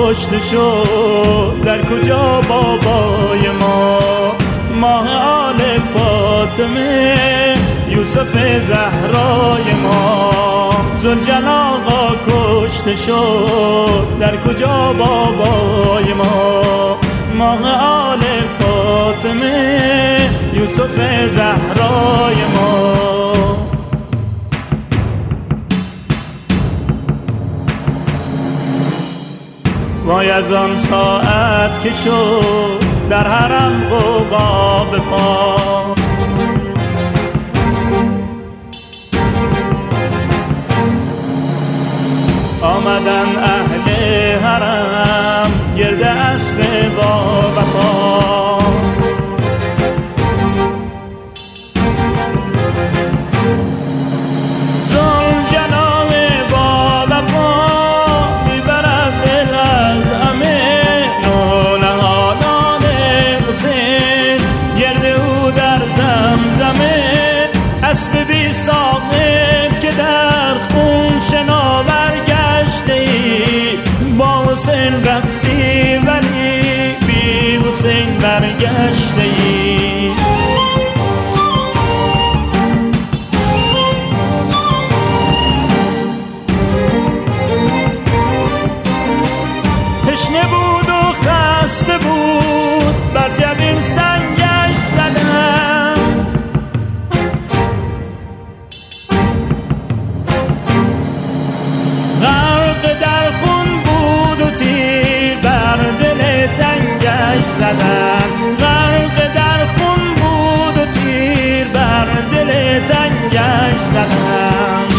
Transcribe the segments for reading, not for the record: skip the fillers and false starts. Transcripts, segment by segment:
کشته شد، در کجا بابای ما؟ ماه آل فاطمه، یوسف زهرای ما. ذوالجلال آقا کشته شد، در کجا بابای ما؟ ماه آل فاطمه، یوسف زهرای ما. وای از آن ساعت که شد در حرم غوغا به پا، آمدن اهل حرم گرد اسب با وفا. ذوالجلال با وفا میبرد دل از همه، نونهالان حسین گرد او در زمزمه. اسب بی صاحب که در خون شناور گشته ای، با حسین رفتی ولی بی حسین برگشته ای. تشنه بود و خسته بود، بر جبین سنگش زدن. غرق در خون بود و تیر بر دل تنگش زدن. غرق در خون بود و تیر بر دل تنگش زدن.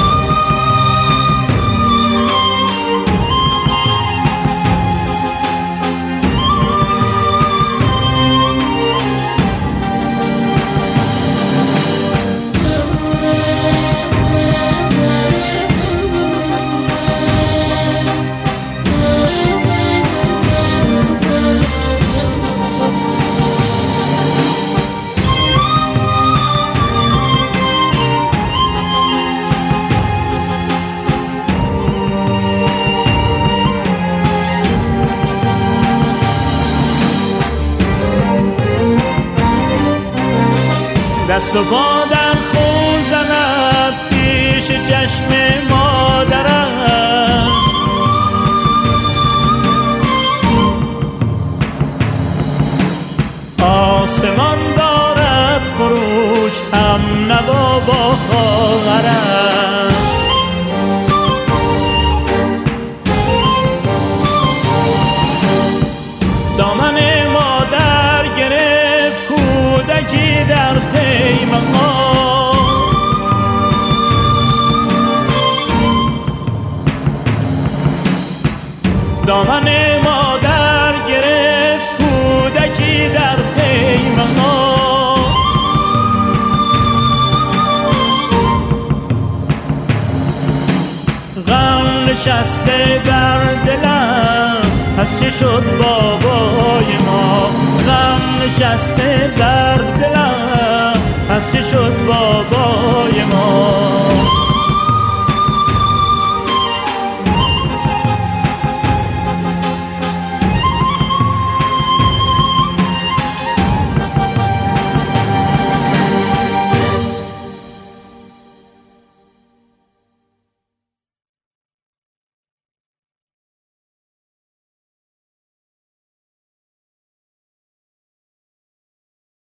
دست و پا در خون زند پیش چشم مادرش. آسمان دارد خروش هم نوا با خواهرش. دامن مادر گرفت کودکی در خیمه ها. دامن مادر گرفت کودکی در خیمه ها. غم نشسته بر دلم، پس چه شد بابای ما؟ غم نشسته بر دلم، پس چه شد بابا؟